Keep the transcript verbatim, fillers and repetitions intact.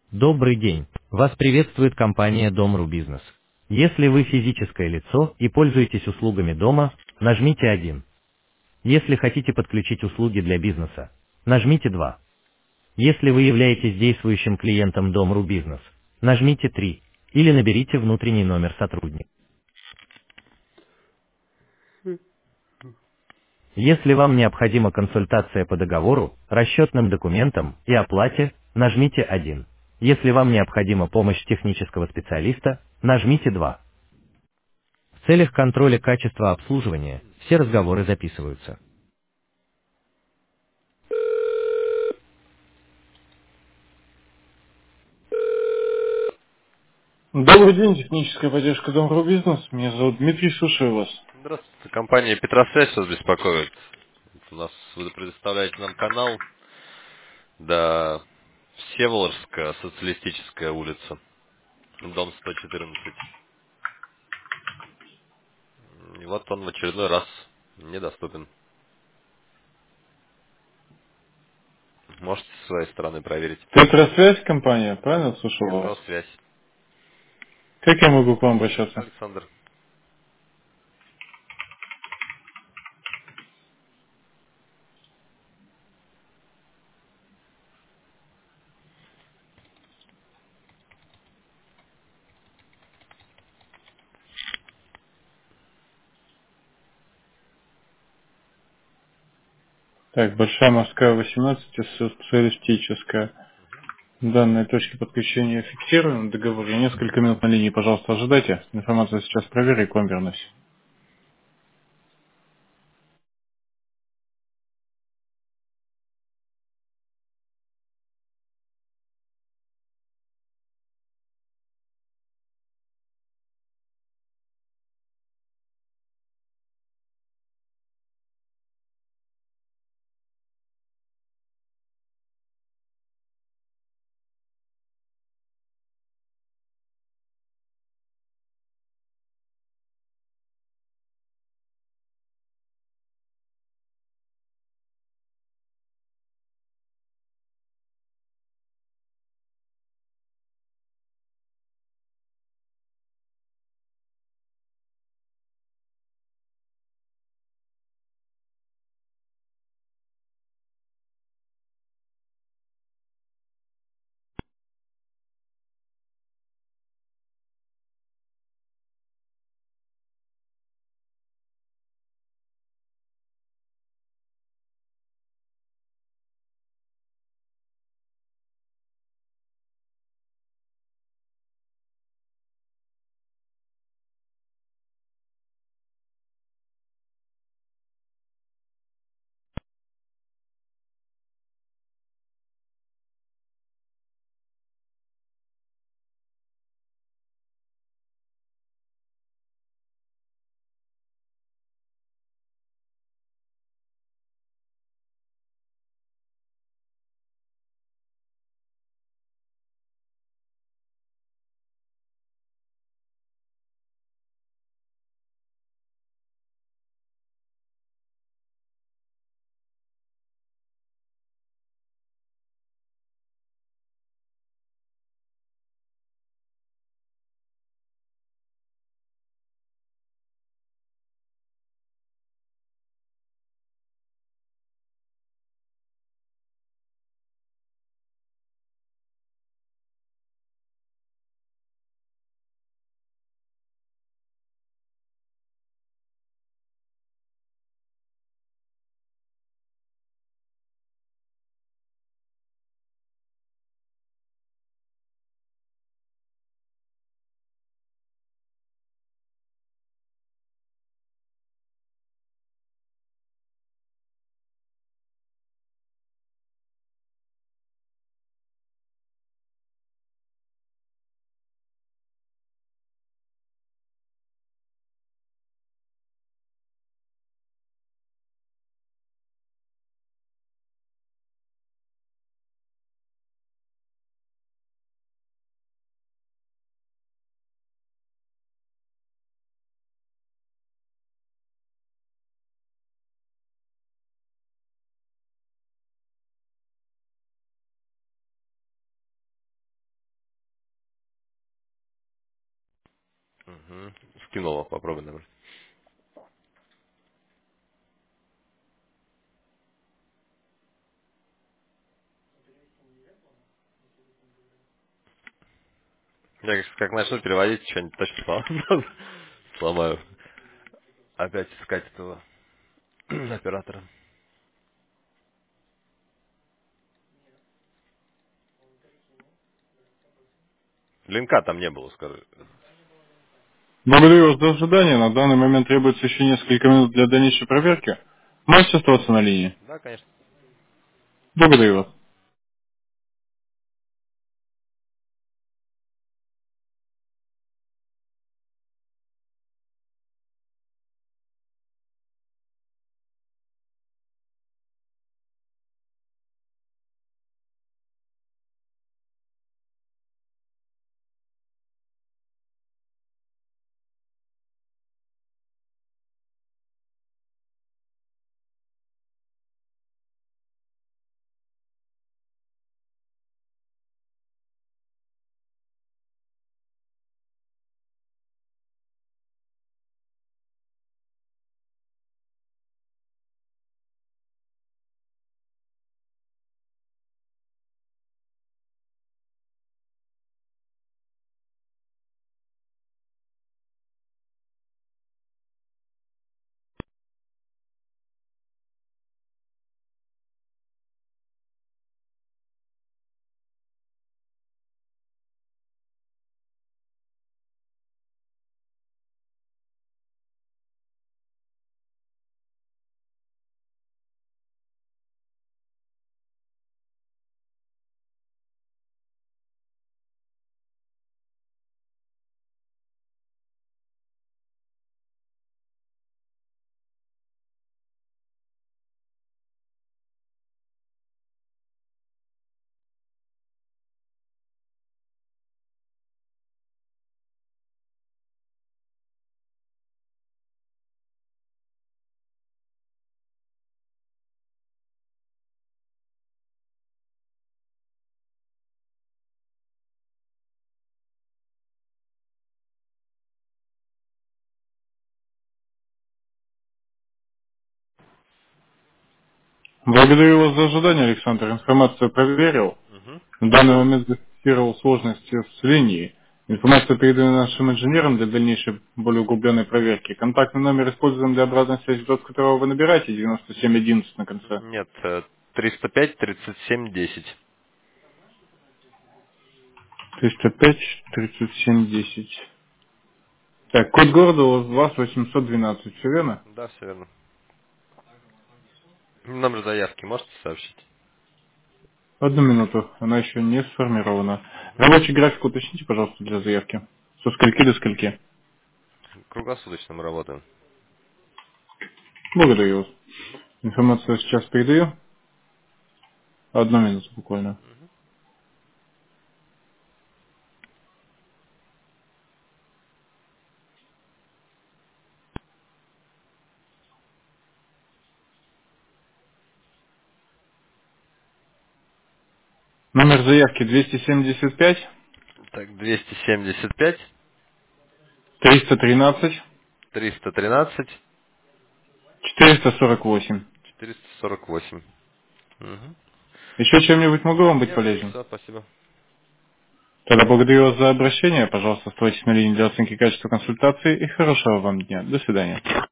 Добрый день. Вас приветствует компания Дом.ру Бизнес. Если вы физическое лицо и пользуетесь услугами дома, нажмите один. Если хотите подключить услуги для бизнеса, нажмите два. Если вы являетесь действующим клиентом Дом.ру Бизнес, нажмите три. Или наберите внутренний номер сотрудника. Если вам необходима консультация по договору, расчетным документам и оплате, нажмите один. Если вам необходима помощь технического специалиста, нажмите два. В целях контроля качества обслуживания все разговоры записываются. Добрый день, техническая поддержка Дом.ру Бизнес. Меня зовут Дмитрий, слушаю вас. Здравствуйте, компания Петросвязь вас беспокоит. У нас вы предоставляете нам канал до Всеволожская, Социалистическая улица, дом сто четырнадцать. И вот он в очередной раз недоступен. Можете с своей стороны проверить. Петросвязь компания, правильно слушал вас? Петросвязь. Как я могу к вам обращаться? Александр. Так, Большая Морская, восемнадцать, социалистическая. Данные точки подключения фиксируем в договоре. Несколько минут на линии, пожалуйста, ожидайте. Информацию сейчас проверю и к вам вернусь. Угу. Скинул, попробуй набрать. Я как, как начну переводить, что-нибудь точно сломаю. сломаю. Опять искать этого оператора. Линка там не было, скажи. Благодарю вас за ожидание. На данный момент требуется еще несколько минут для дальнейшей проверки. Можете оставаться на линии? Да, конечно. Благодарю вас. Благодарю вас за ожидание, Александр. Информацию проверил. Угу. На данный момент зафиксировал сложности с линией. Информацию передаю нашим инженерам для дальнейшей более углубленной проверки. Контактный номер используем для обратной связи, тот, которого вы набираете, девяносто семь одиннадцать на конце. Нет, э, триста пять тридцать семь десять. триста пять тридцать семь десять. Так, код города у вас восемьсот двенадцать, все верно? Да, все верно. Номер заявки можете сообщить? Одну минуту, она еще не сформирована. Рабочий график уточните, пожалуйста, для заявки. Со скольки до скольки? Круглосуточно мы работаем. Благодарю вас. Информацию сейчас передаю. Одну минуту буквально. Номер заявки двести семьдесят пять Так, двести семьдесят пять триста тринадцать триста тринадцать четыреста сорок восемь. четыреста сорок восемь. Угу. Еще чем-нибудь могу вам быть Нет, полезен? все, спасибо. Тогда благодарю вас за обращение. Пожалуйста, оставайтесь на линии для оценки качества консультации и хорошего вам дня. До свидания.